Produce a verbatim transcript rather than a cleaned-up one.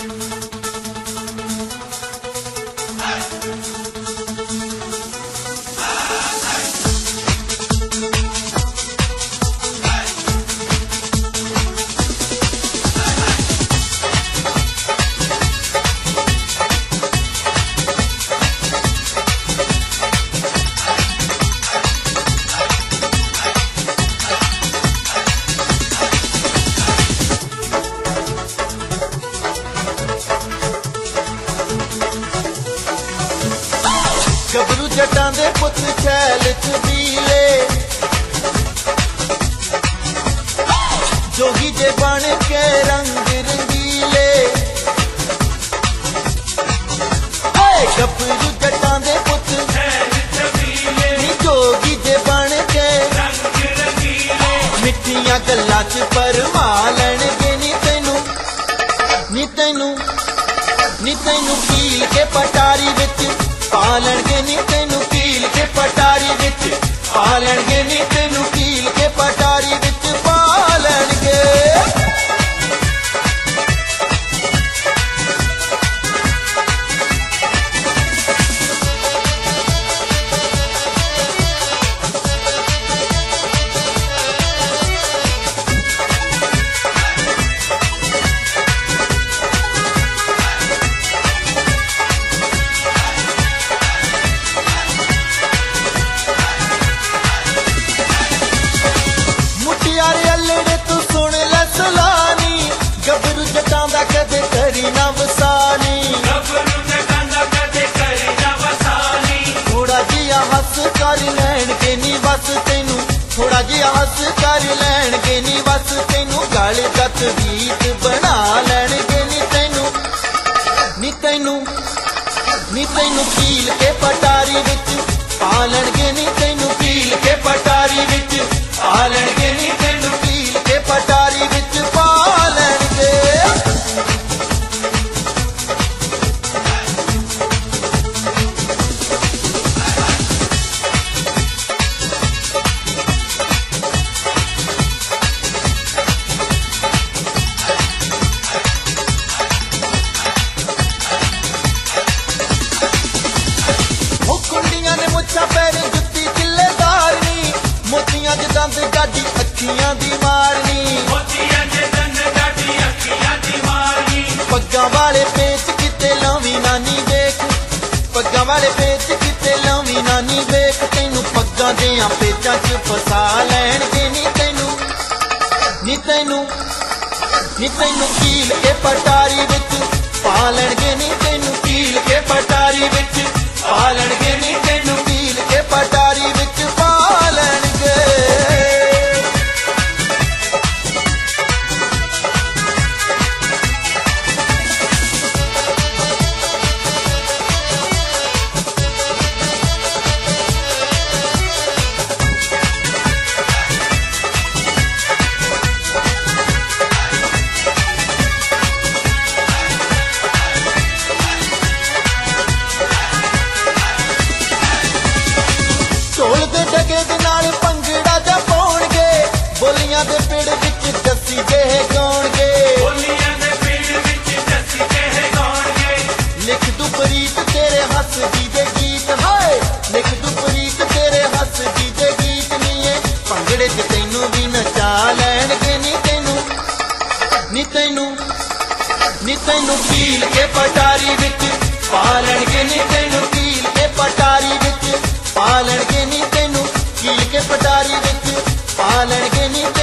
गबरू जटां दे पुत छैल छबीले जोगी जे बन के रंग रंगीले। गबरू जटां दे पुत छैल छबीले जोगी जे बन के रंग रंगीले। मिठियां गल्लां च परमा लैणगे नी तैनू नी तैनू नी तैनू कील के पटारी विच पालणगे नी तैनू कील के पटारी विच पालणगे नी तैनू कील के पटारी विच पालणगे। मुटियारे अल्लड़े तू सुन लै सलानी गबरू जटां दा कदे करी ना वसानी। गबरू जटां दा कदे करी ना वसानी। थोड़ा जिहा हस कर लैणगे नी बस तैनू थोड़ा जिहा हस कर लैणगे नी बस तैनू गल गत गीत बना लैणगे नी तैनू नी तैनू नी तैनू कील के पटारी विच पालणगे नी तैनू कील के पटारी विच पालणगे नी तैनू कील के पटारी विच पालणगे। कुंडियां ने मुच्छां पैर जुत्ती चिल्लेदार नी मोतियां च दंद गाडी अखियां दी मारनी। मोतियां च दंद गाडी अखियां दी मारनी। पग्गां वाले पेच किते लावी नानी वेख पग्गां वाले पेच किते लावी नानी वेख तैनू पग्गां देयां पेचां च फसा लैणगे नी तैनू नी तैनू नी तैनू कील के पटारी विच पालणगे नी तैनू कील के पटारी विच पालणगे नी तैनू कील के पटारी विच पालणगे। ढोल दे डगे दे नाल भंगड़ा जा पाउणगे बोलियां दे पिड़ विच जस्सी जेह गाउणगे। बोलियां दे पिड़ विच जस्सी जेह गाउणगे। लिख तू प्रीत तेरे हस दी दे गीत हाय लिख तू प्रीत तेरे हस दी दे गीत नीए भंगड़े च तैनू भी नचा लैणगे नी तैनू नी तैनू नी तैनू कील के पटारी विच पालणगे नी तैनू कील के पटारी विच पालणगे नी तैनू कील के पटारी विच पालणगे नी।